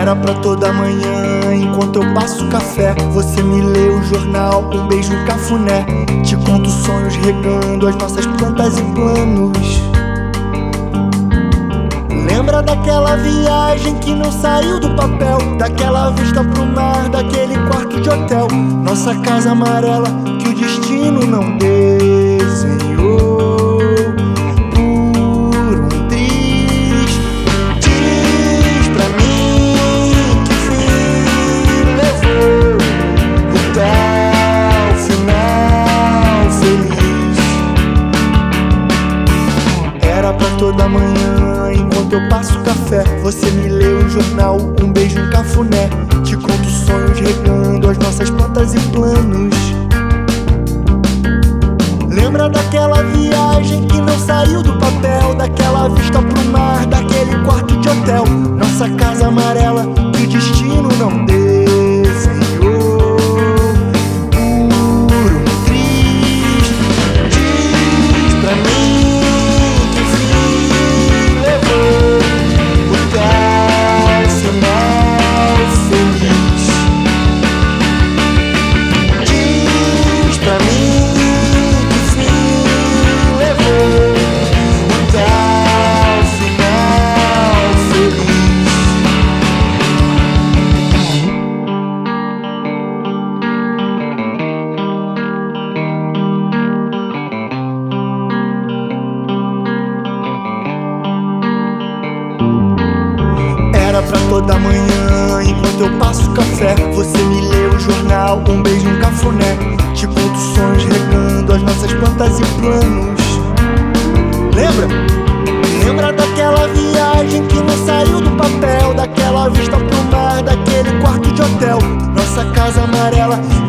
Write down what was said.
Era pra toda manhã, enquanto eu passo café, você me lê o jornal, um beijo, um cafuné. Te conto sonhos regando as nossas plantas e planos. Lembra daquela viagem que não saiu do papel, daquela vista pro mar, daquele quarto de hotel, nossa casa amarela que o destino não desenhou. Toda manhã, enquanto eu passo café, você me lê o jornal, um beijo, um cafuné. Te conto sonhos regando as nossas plantas e planos. Lembra daquela viagem que não saiu do papel, daquela vista pro mar, daquele quarto de hotel, nossa casa amarela que o destino não desenhou. Por um triz, diz pra mim pra toda manhã, enquanto eu passo café, você me lê o jornal, um beijo, um cafuné. Te conto sonhos regando as nossas plantas e planos. Lembra daquela viagem que não saiu do papel, daquela vista pro mar, daquele quarto de hotel, nossa casa amarela